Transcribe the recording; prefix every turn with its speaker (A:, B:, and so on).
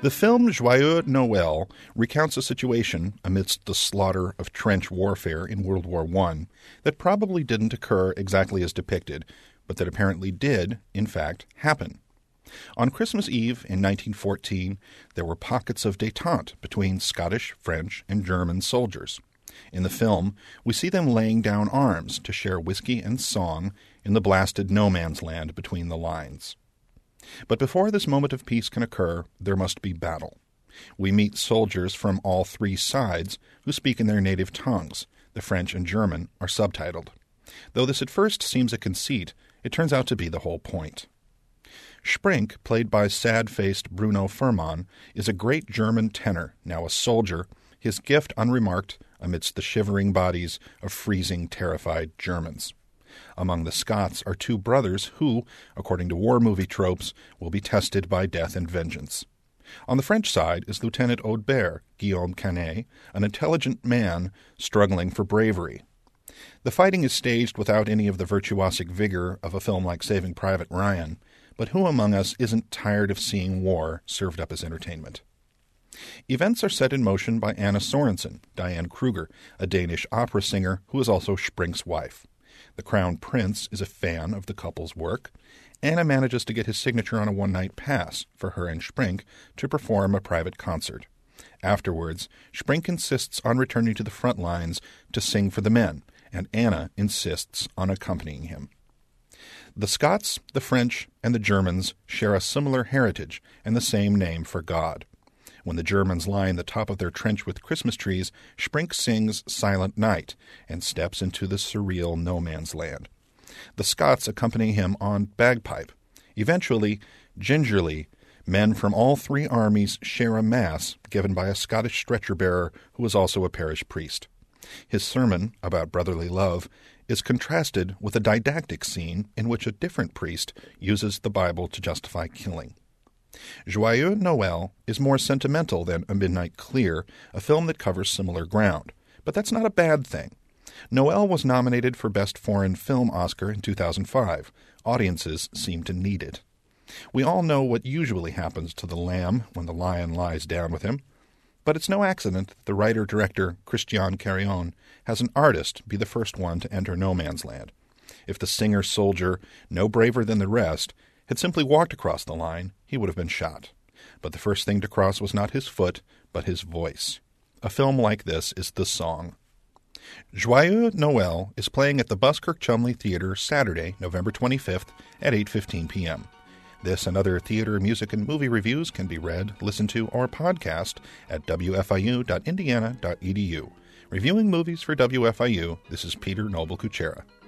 A: The film Joyeux Noël recounts a situation amidst the slaughter of trench warfare in World War I that probably didn't occur exactly as depicted, but that apparently did, in fact, happen. On Christmas Eve in 1914, there were pockets of détente between Scottish, French, and German soldiers. In the film, we see them laying down arms to share whiskey and song in the blasted no-man's land between the lines. But before this moment of peace can occur, there must be battle. We meet soldiers from all three sides who speak in their native tongues. The French and German are subtitled. Though this at first seems a conceit, it turns out to be the whole point. Sprink, played by sad-faced Bruno Furman, is a great German tenor, now a soldier, his gift unremarked amidst the shivering bodies of freezing, terrified Germans. Among the Scots are two brothers who, according to war movie tropes, will be tested by death and vengeance. On the French side is Lieutenant Audebert, Guillaume Canet, an intelligent man struggling for bravery. The fighting is staged without any of the virtuosic vigor of a film like Saving Private Ryan, but who among us isn't tired of seeing war served up as entertainment? Events are set in motion by Anna Sorensen, Diane Kruger, a Danish opera singer who is also Sprink's wife. The Crown Prince is a fan of the couple's work. Anna manages to get his signature on a one-night pass for her and Sprink to perform a private concert. Afterwards, Sprink insists on returning to the front lines to sing for the men, and Anna insists on accompanying him. The Scots, the French, and the Germans share a similar heritage and the same name for God. When the Germans line the top of their trench with Christmas trees, Sprink sings Silent Night and steps into the surreal no-man's land. The Scots accompany him on bagpipe. Eventually, gingerly, men from all three armies share a mass given by a Scottish stretcher-bearer who is also a parish priest. His sermon about brotherly love is contrasted with a didactic scene in which a different priest uses the Bible to justify killing. Joyeux Noël is more sentimental than A Midnight Clear, a film that covers similar ground. But that's not a bad thing. Noël was nominated for Best Foreign Film Oscar in 2005. Audiences seem to need it. We all know what usually happens to the lamb when the lion lies down with him. But it's no accident that the writer-director Christian Carrion has an artist be the first one to enter no man's land. If the singer-soldier, no braver than the rest, had simply walked across the line, he would have been shot. But the first thing to cross was not his foot, but his voice. A film like this is the song. Joyeux Noël is playing at the Buskirk Chumley Theatre Saturday, November 25th at 8:15 p.m. This and other theater, music, and movie reviews can be read, listened to, or podcast at wfiu.indiana.edu. Reviewing movies for WFIU, this is Peter Noble Kuchera.